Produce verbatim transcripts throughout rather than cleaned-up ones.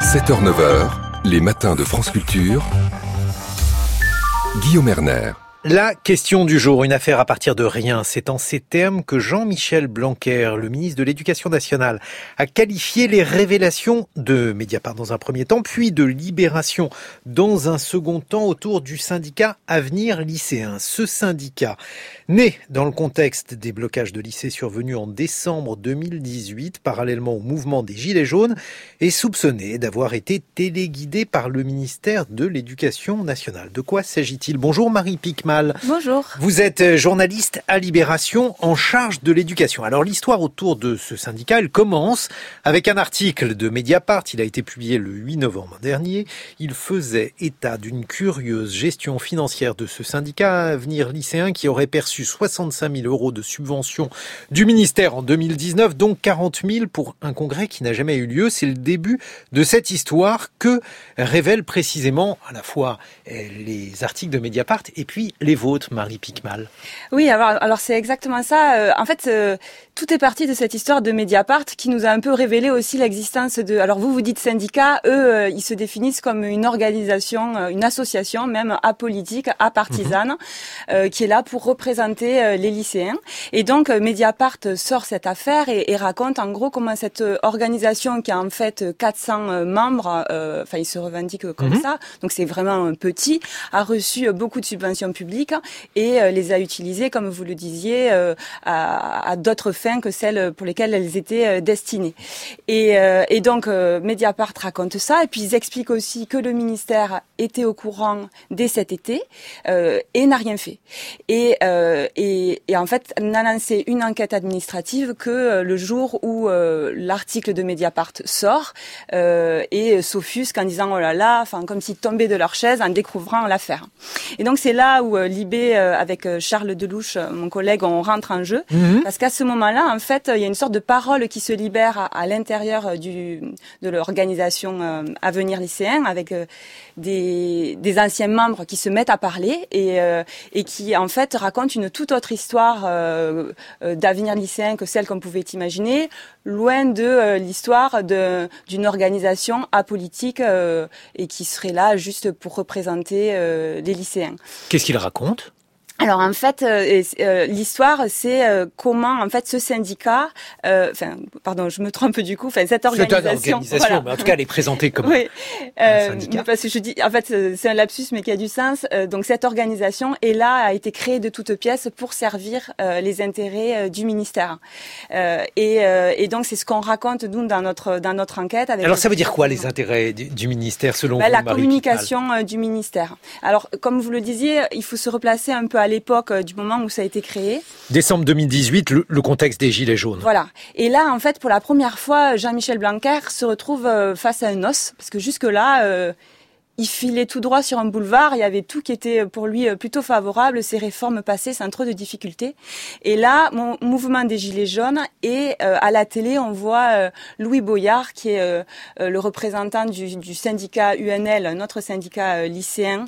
sept heures neuf heures, les matins de France Culture. Guillaume Erner. La question du jour, une affaire à partir de rien. C'est en ces termes que Jean-Michel Blanquer, le ministre de l'Éducation nationale, a qualifié les révélations de Mediapart dans un premier temps, puis de Libération dans un second temps autour du syndicat Avenir Lycéen. Ce syndicat, né dans le contexte des blocages de lycées survenus en décembre deux mille dix-huit, parallèlement au mouvement des Gilets jaunes, est soupçonné d'avoir été téléguidé par le ministère de l'Éducation nationale. De quoi s'agit-il ? Bonjour Marie Piquemal. Bonjour. Vous êtes journaliste à Libération en charge de l'éducation. Alors l'histoire autour de ce syndicat, elle commence avec un article de Mediapart. Il a été publié le huit novembre dernier. Il faisait état d'une curieuse gestion financière de ce syndicat Avenir Lycéen qui aurait perçu soixante-cinq mille euros de subventions du ministère en deux mille dix-neuf, dont quarante mille pour un congrès qui n'a jamais eu lieu. C'est le début de cette histoire que révèlent précisément à la fois les articles de Mediapart et puis les vôtres, Marie Piquemal. Oui, alors, alors c'est exactement ça. Euh, en fait, euh, tout est parti de cette histoire de Mediapart qui nous a un peu révélé aussi l'existence de... Alors vous, vous dites syndicat, eux, euh, ils se définissent comme une organisation, euh, une association même apolitique, apartisane, mmh. euh, qui est là pour représenter euh, les lycéens. Et donc, euh, Mediapart sort cette affaire et, et raconte en gros comment cette organisation qui a en fait quatre cents membres, euh, enfin ils se revendiquent comme mmh. ça, donc c'est vraiment petit, a reçu beaucoup de subventions publiques et euh, les a utilisées, comme vous le disiez, euh, à, à d'autres fins que celles pour lesquelles elles étaient euh, destinées. Et, euh, et donc, euh, Mediapart raconte ça, et puis ils expliquent aussi que le ministère était au courant dès cet été euh, et n'a rien fait. Et, euh, et, et en fait, n'a lancé une enquête administrative que euh, le jour où euh, l'article de Mediapart sort euh, et s'offusque en disant « oh là là », enfin comme s'ils tombaient de leur chaise en découvrant l'affaire. Et donc, c'est là où Libé, avec Charles Delouche, mon collègue, on rentre en jeu. Mmh. Parce qu'à ce moment-là, en fait, il y a une sorte de parole qui se libère à, à l'intérieur du, de l'organisation euh, Avenir Lycéen, avec euh, des, des anciens membres qui se mettent à parler et, euh, et qui, en fait, racontent une toute autre histoire euh, euh, d'Avenir Lycéen que celle qu'on pouvait imaginer, loin de euh, l'histoire de, d'une organisation apolitique euh, et qui serait là juste pour représenter euh, les lycéens. Qu'est-ce qu'il raconte ? Alors en fait, euh, euh, l'histoire, c'est euh, comment en fait ce syndicat, euh, enfin pardon, je me trompe du coup, enfin cette organisation, c'est une organisation, voilà. mais en tout cas elle est présentée comme oui, un euh, syndicat. Parce que je dis, en fait, c'est un lapsus mais qui a du sens. Euh, donc cette organisation est là, a été créée de toutes pièces pour servir euh, les intérêts euh, du ministère. Euh, et, euh, et donc c'est ce qu'on raconte nous dans notre dans notre enquête. Avec Alors ça veut dire quoi les intérêts du, du ministère selon bah, vous, la Marie communication Piquemal. du ministère. Alors comme vous le disiez, il faut se replacer un peu à l'époque du moment où ça a été créé. Décembre deux mille dix-huit, le, le contexte des Gilets jaunes. Voilà. Et là, en fait, pour la première fois, Jean-Michel Blanquer se retrouve euh, face à un os, parce que jusque-là, euh, il filait tout droit sur un boulevard, il y avait tout qui était pour lui plutôt favorable, ses réformes passaient sans trop de difficultés. Et là, mon mouvement des Gilets jaunes, et euh, à la télé, on voit euh, Louis Boyard, qui est euh, le représentant du, du syndicat U N L, notre syndicat euh, lycéen,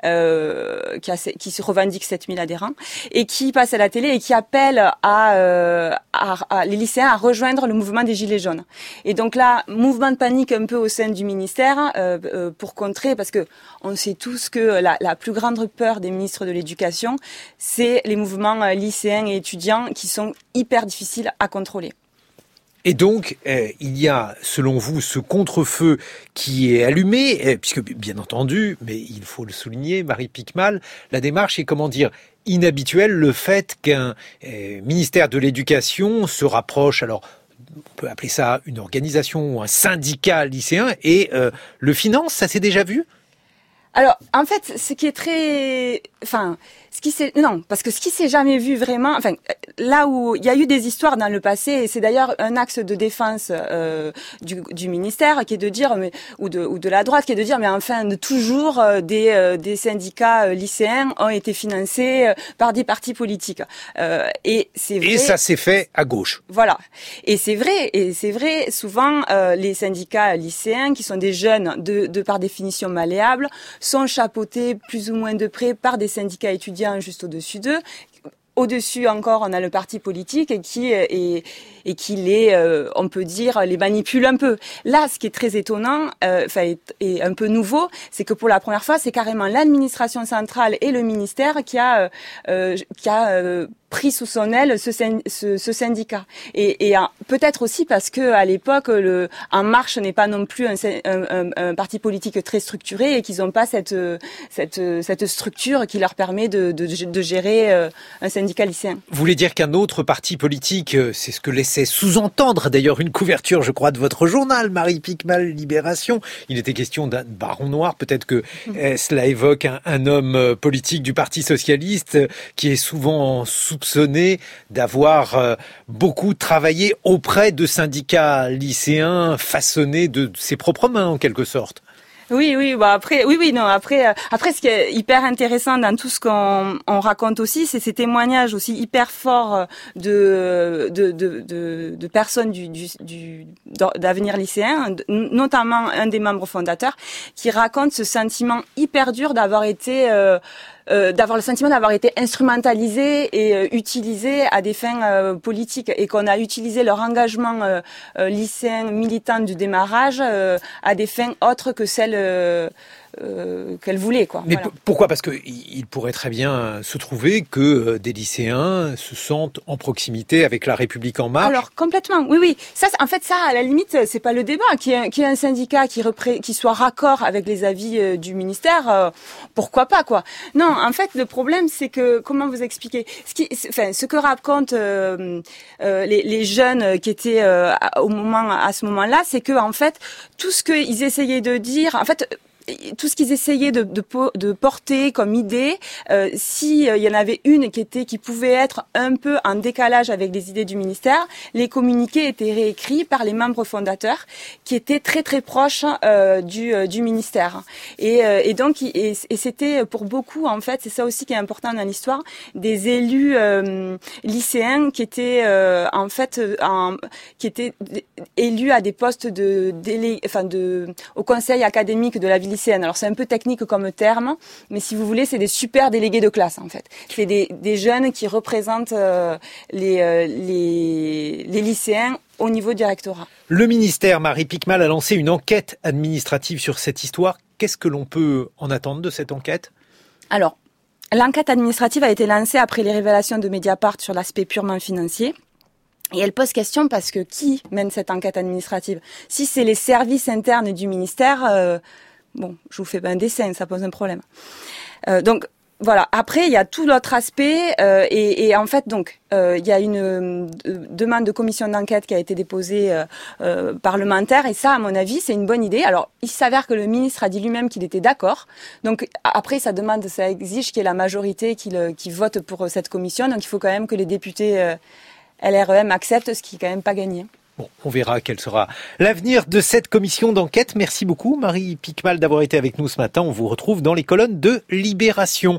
euh, qui, a, qui se revendique sept mille adhérents, et qui passe à la télé et qui appelle à, euh, à, à les lycéens à rejoindre le mouvement des Gilets jaunes. Et donc là, mouvement de panique un peu au sein du ministère euh, euh, pour contrer, parce que on sait tous que la, la plus grande peur des ministres de l'Éducation, c'est les mouvements lycéens et étudiants qui sont hyper difficiles à contrôler. Et donc, euh, il y a, selon vous, ce contre-feu qui est allumé, euh, puisque, bien entendu, mais il faut le souligner, Marie Piquemal, la démarche est, comment dire, inhabituelle, le fait qu'un euh, ministère de l'Éducation se rapproche, alors, on peut appeler ça une organisation ou un syndicat lycéen, et euh, le finance, ça s'est déjà vu ? Alors, en fait, ce qui est très... Enfin, ce qui s'est... Non, parce que ce qui s'est jamais vu vraiment... Enfin, là où il y a eu des histoires dans le passé, et c'est d'ailleurs un axe de défense euh, du, du ministère, qui est de dire, mais, ou, de, ou de la droite, qui est de dire, mais enfin, de toujours, euh, des, euh, des syndicats euh, lycéens ont été financés euh, par des partis politiques. Euh, et c'est vrai... Et ça s'est fait à gauche. Voilà. Et c'est vrai, et c'est vrai, souvent, euh, les syndicats lycéens, qui sont des jeunes, de, de par définition malléables, sont chapeautés plus ou moins de près par des syndicats étudiants juste au-dessus d'eux, au-dessus encore, on a le parti politique qui est et qui les, euh, on peut dire, les manipule un peu. Là, ce qui est très étonnant, enfin, euh, et, et un peu nouveau, c'est que pour la première fois, c'est carrément l'administration centrale et le ministère qui a, euh, qui a euh, pris sous son aile ce, ce, ce syndicat. Et, et peut-être aussi parce que à l'époque, le En Marche n'est pas non plus un, un, un, un parti politique très structuré et qu'ils n'ont pas cette, cette, cette structure qui leur permet de, de, de gérer un syndicat lycéen. Vous voulez dire qu'un autre parti politique, c'est ce que laissait sous-entendre d'ailleurs une couverture, je crois, de votre journal, Marie-Pique Mal, Libération. Il était question d'un baron noir. Peut-être que mmh. cela évoque un, un homme politique du Parti socialiste qui est souvent soupçonné d'avoir euh, beaucoup travaillé auprès de syndicats lycéens façonnés de ses propres mains, en quelque sorte. Oui, oui, bah après, oui, oui, non, après, euh, après, ce qui est hyper intéressant dans tout ce qu'on on raconte aussi, c'est ces témoignages aussi hyper forts de de de de, de personnes du du, du d'avenir lycéen, notamment un des membres fondateurs, qui raconte ce sentiment hyper dur d'avoir été euh, Euh, d'avoir le sentiment d'avoir été instrumentalisé et euh, utilisé à des fins euh, politiques et qu'on a utilisé leur engagement euh, euh, lycéen militant du démarrage euh, à des fins autres que celles euh, euh, qu'elle voulait, quoi. Mais voilà. p- pourquoi ? Parce que il pourrait très bien se trouver que des lycéens se sentent en proximité avec La République En Marche. Alors complètement, oui, oui. Ça, en fait, ça, à la limite, c'est pas le débat. Qu'il y ait, qu'il y ait un syndicat qui, repré- qui soit raccord avec les avis euh, du ministère, euh, pourquoi pas, quoi. Non, en fait, le problème, c'est que comment vous expliquer ? Ce qui, enfin, ce que racontent euh, euh, les, les jeunes qui étaient euh, au moment, à ce moment-là, c'est que en fait, tout ce qu'ils essayaient de dire, en fait. Tout ce qu'ils essayaient de, de, de porter comme idée, euh, si euh, il y en avait une qui était, qui pouvait être un peu en décalage avec les idées du ministère, les communiqués étaient réécrits par les membres fondateurs, qui étaient très très proches euh, du, euh, du ministère. Et, euh, et donc, et, et c'était pour beaucoup, en fait, c'est ça aussi qui est important dans l'histoire, des élus euh, lycéens qui étaient euh, en fait, en, qui étaient élus à des postes de délé, enfin de, au conseil académique de la ville. Alors c'est un peu technique comme terme, mais si vous voulez, c'est des super délégués de classe en fait. C'est des, des jeunes qui représentent euh, les, euh, les, les lycéens au niveau du rectorat. Le ministère, Marie-Pique Mal, a lancé une enquête administrative sur cette histoire. Qu'est-ce que l'on peut en attendre de cette enquête ? Alors, l'enquête administrative a été lancée après les révélations de Mediapart sur l'aspect purement financier. Et elle pose question parce que qui mène cette enquête administrative ? Si c'est les services internes du ministère... Euh, Bon, je vous fais pas un dessin, ça pose un problème. Euh, donc voilà. Après, il y a tout l'autre aspect euh, et, et en fait, donc euh, il y a une euh, demande de commission d'enquête qui a été déposée euh, euh, parlementaire et ça, à mon avis, c'est une bonne idée. Alors, il s'avère que le ministre a dit lui-même qu'il était d'accord. Donc après, ça demande, ça exige qu'il y ait la majorité qui, le, qui vote pour cette commission. Donc il faut quand même que les députés euh, L R E M acceptent, ce qui est quand même pas gagné. Bon, on verra quel sera l'avenir de cette commission d'enquête. Merci beaucoup, Marie-Pique Mal, d'avoir été avec nous ce matin. On vous retrouve dans les colonnes de Libération.